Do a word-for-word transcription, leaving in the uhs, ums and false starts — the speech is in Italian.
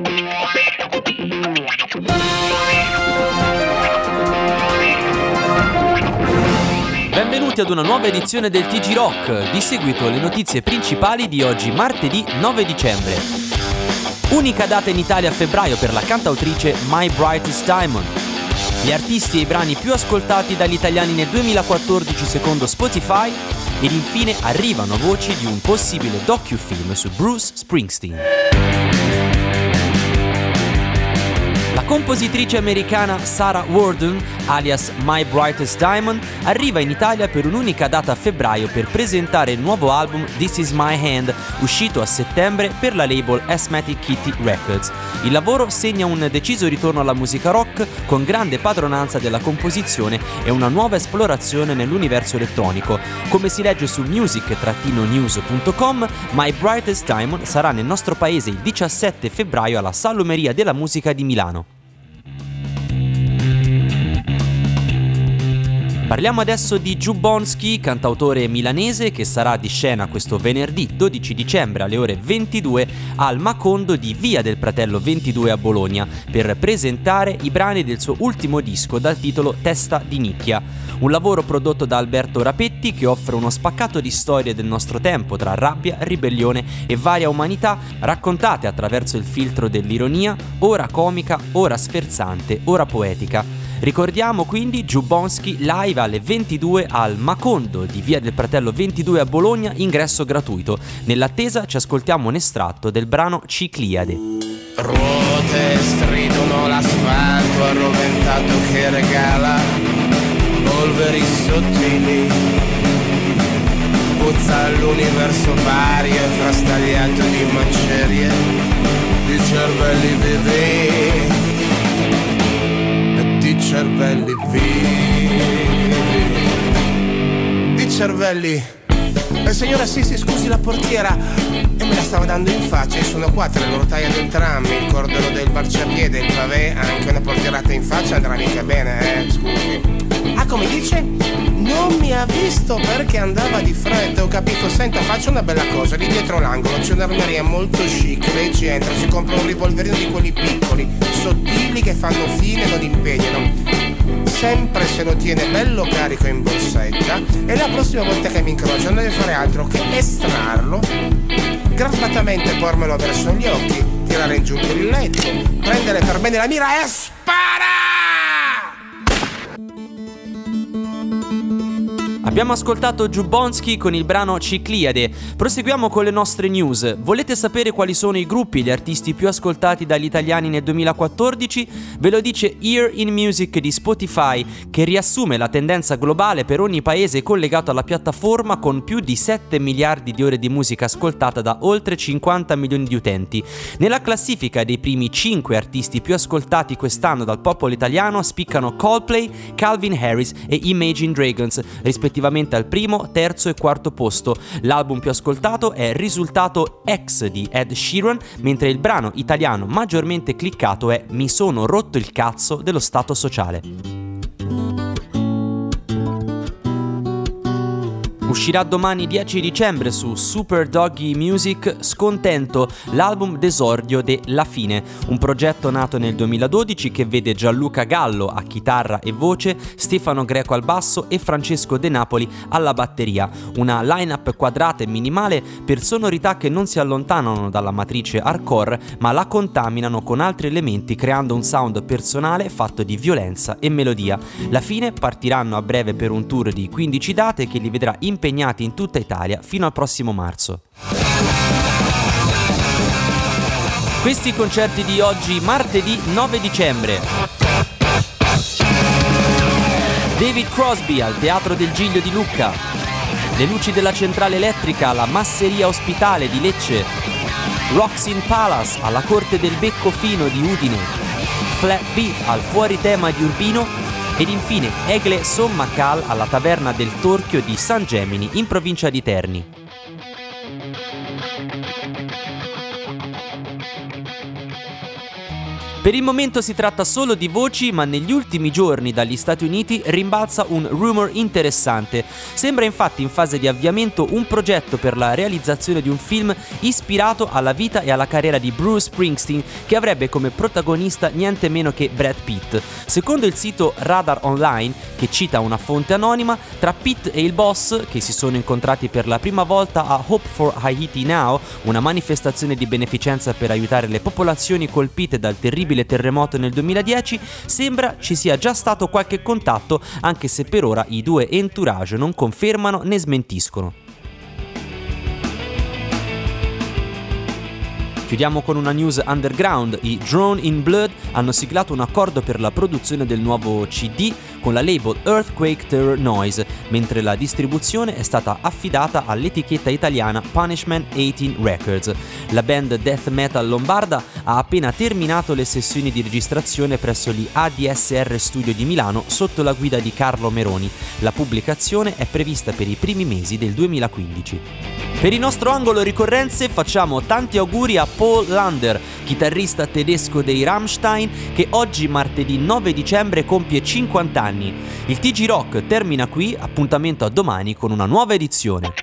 Benvenuti ad una nuova edizione del T G Rock, di seguito le notizie principali di oggi martedì nove dicembre. Unica data in Italia a febbraio per la cantautrice My Brightest Diamond. Gli artisti e i brani più ascoltati dagli italiani nel duemilaquattordici secondo Spotify ed infine arrivano voci di un possibile docufilm su Bruce Springsteen. La compositrice americana Sarah Warden, alias My Brightest Diamond, arriva in Italia per un'unica data a febbraio per presentare il nuovo album This Is My Hand, uscito a settembre per la label Asthmatic Kitty Records. Il lavoro segna un deciso ritorno alla musica rock con grande padronanza della composizione e una nuova esplorazione nell'universo elettronico. Come si legge su music news punto com, My Brightest Diamond sarà nel nostro paese il diciassette febbraio alla Salumeria della Musica di Milano. Parliamo adesso di Jubonsky, cantautore milanese che sarà di scena questo venerdì dodici dicembre alle ore ventidue al Macondo di Via del Pratello ventidue a Bologna per presentare i brani del suo ultimo disco dal titolo Testa di nicchia. Un lavoro prodotto da Alberto Rapetti che offre uno spaccato di storie del nostro tempo tra rabbia, ribellione e varia umanità raccontate attraverso il filtro dell'ironia, ora comica, ora sferzante, ora poetica. Ricordiamo quindi Jubonsky live alle ventidue al Macondo di Via del Pratello ventidue a Bologna, ingresso gratuito. Nell'attesa ci ascoltiamo un estratto del brano Cicliade. Ruote stridono l'asfalto arroventato che regala polveri sottili. Puzza l'universo vario e frastagliato di macerie, di cervelli vivi, di cervelli vivi, di cervelli. Eh, signora, sì, sì, scusi la portiera, e me la stava dando in faccia. Io sono qua tra l'orotaia del tram, il cordolo del marciapiede, il pavé, anche una portierata in faccia andrà mica bene, eh, scusi. Ah, come dice? Non mi ha visto perché andava di fretta, ho capito. Senta, faccio una bella cosa, lì dietro l'angolo c'è un'armeria molto chic. Lei ci entra, si compra un rivolverino di quelli piccoli, sottili, che fanno fine e non impegnano. Sempre se lo tiene bello carico in borsetta, e la prossima volta che mi incrocio non deve fare altro che estrarlo, garbatamente pormelo verso gli occhi, tirare in giù il grilletto, prendere per bene la mira e spara! Abbiamo ascoltato Jubonsky con il brano Cicliade. Proseguiamo con le nostre news. Volete sapere quali sono i gruppi e gli artisti più ascoltati dagli italiani nel duemilaquattordici? Ve lo dice Ear in Music di Spotify, che riassume la tendenza globale per ogni paese collegato alla piattaforma con più di sette miliardi di ore di musica ascoltata da oltre cinquanta milioni di utenti. Nella classifica dei primi cinque artisti più ascoltati quest'anno dal popolo italiano spiccano Coldplay, Calvin Harris e Imagine Dragons, rispettivamente al primo, terzo e quarto posto. L'album più ascoltato è Risultato X di Ed Sheeran, mentre il brano italiano maggiormente cliccato è Mi sono rotto il cazzo dello Stato Sociale. Uscirà domani dieci dicembre su Super Doggy Music Scontento, l'album d'esordio de La Fine, un progetto nato nel duemiladodici che vede Gianluca Gallo a chitarra e voce, Stefano Greco al basso e Francesco De Napoli alla batteria. Una line-up quadrata e minimale per sonorità che non si allontanano dalla matrice hardcore, ma la contaminano con altri elementi creando un sound personale fatto di violenza e melodia. La Fine partiranno a breve per un tour di quindici date che li vedrà impegnati impegnati in tutta Italia fino al prossimo marzo. Questi i concerti di oggi martedì nove dicembre. David Crosby al Teatro del Giglio di Lucca, le luci della centrale elettrica alla Masseria Ospitale di Lecce, Rocks in Palace alla Corte del Becco Fino di Udine, Flat Beat al Fuori Tema di Urbino ed infine Egle Sommacal alla Taverna del Torchio di San Gemini in provincia di Terni. Per il momento si tratta solo di voci, ma negli ultimi giorni dagli Stati Uniti rimbalza un rumor interessante. Sembra infatti in fase di avviamento un progetto per la realizzazione di un film ispirato alla vita e alla carriera di Bruce Springsteen, che avrebbe come protagonista niente meno che Brad Pitt. Secondo il sito Radar Online, che cita una fonte anonima, tra Pitt e il boss, che si sono incontrati per la prima volta a Hope for Haiti Now, una manifestazione di beneficenza per aiutare le popolazioni colpite dal terribile terremoto nel duemiladieci, sembra ci sia già stato qualche contatto, anche se per ora i due entourage non confermano né smentiscono. Chiudiamo con una news underground. I Drone in Blood hanno siglato un accordo per la produzione del nuovo C D con la label Earthquake Terror Noise, mentre la distribuzione è stata affidata all'etichetta italiana Punishment diciotto Records. La band death metal lombarda ha appena terminato le sessioni di registrazione presso gli A D S R Studio di Milano sotto la guida di Carlo Meroni. La pubblicazione è prevista per i primi mesi del duemilaquindici. Per il nostro angolo ricorrenze facciamo tanti auguri a Paul Lander, chitarrista tedesco dei Rammstein, che oggi martedì nove dicembre compie cinquanta anni. Il T G Rock termina qui, appuntamento a domani con una nuova edizione.